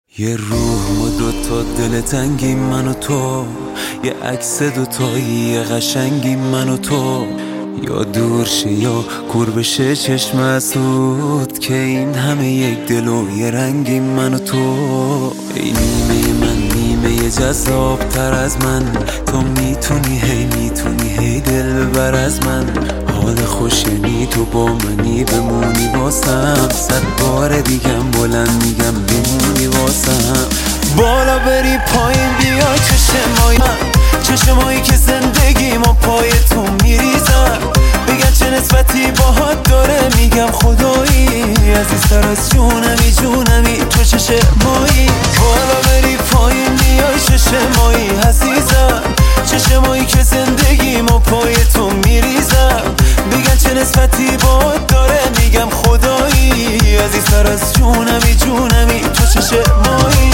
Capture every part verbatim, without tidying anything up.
یه روح و دوتا دل تنگی من و تو، یه عکس دوتایی یه قشنگی من و تو، یا دور شه یا کور بشه چشم اسود که این همه یک دل و یه رنگی من و تو. ای نیمه من نیمه جذاب تر از من، تو میتونی هی میتونی هی دل ببر از من. حال خوش یعنی تو با منی بمونی واسم، صد بار دیگم بلند میگم بمونی واسم. بالا بری پایین بیا چشمایی چشمایی که زندگیم و پای تو میریزم. بگن چه نسبتی باهات داره میگم خدایی، عزیزتر از جونمی جونمی تو چشمایی. بالا بری پایین بیای چشمایی عزیزم، چشمایی که زندگیم و پای تو میریزم. بگن چه نسبتی باهات داره میگم خدایی، عزیزتر از جونمی جونمی تو چشمایی.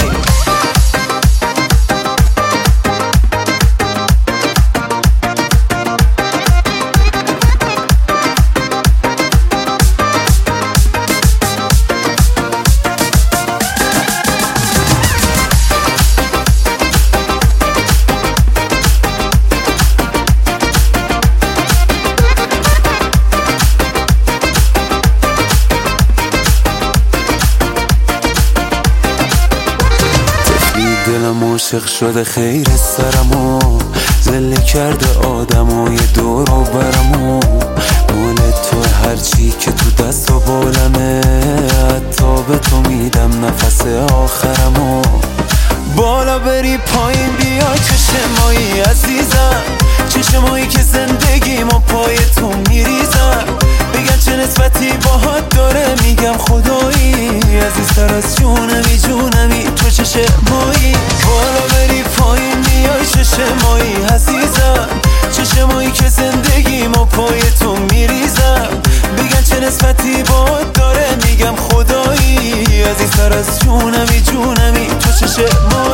دلم عاشق شده خیر سرمو، زله کرده آدمای دور و برمو. مال تو هرچی که تو دست و بالمه، حتی به تو میدم نفس آخرمو. بالا بری پایین بیا چشمایی عزیزم، چشمایی که زندگیم و پای تو میریزم. بگن چه نسبتی باهات داره میگم خدایی، عزیزتر از جونمی جونمی تو چشمایی. بالا بری پایین بیای چشمایی عزیزم، چشمایی که زندگیم و پای تو میریزم. بگن چه نسبتی باهات داره میگم خدایی، عزیزتر از جونمی جونمی تو چشمایی.